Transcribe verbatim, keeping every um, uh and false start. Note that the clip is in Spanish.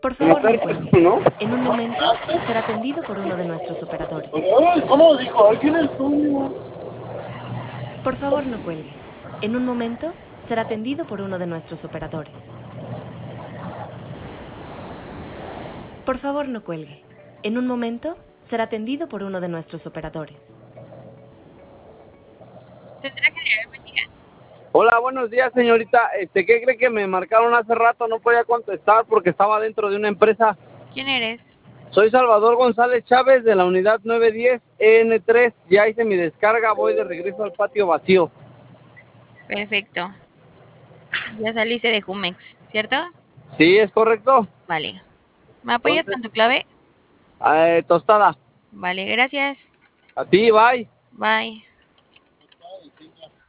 Por favor, no cuelgue. ¿No? En un momento será atendido por uno de nuestros operadores. Ay, ¿cómo dijo? Aquí en el estudio. Por favor, no cuelgue. En un momento será atendido por uno de nuestros operadores. Por favor, no cuelgue. En un momento será atendido por uno de nuestros operadores. Central General, buen día. Hola, buenos días, señorita. Este, ¿qué cree que me marcaron hace rato? No podía contestar porque estaba dentro de una empresa. ¿Quién eres? Soy Salvador González Chávez de la unidad nueve diez E N tres. Ya hice mi descarga, voy de regreso al patio vacío. Perfecto. Ya saliste de Jumex, ¿cierto? ¿Sí, es correcto? Vale. ¿Me apoyas Entonces, con tu clave? eh, tostada. Vale, gracias. A ti, bye. Bye.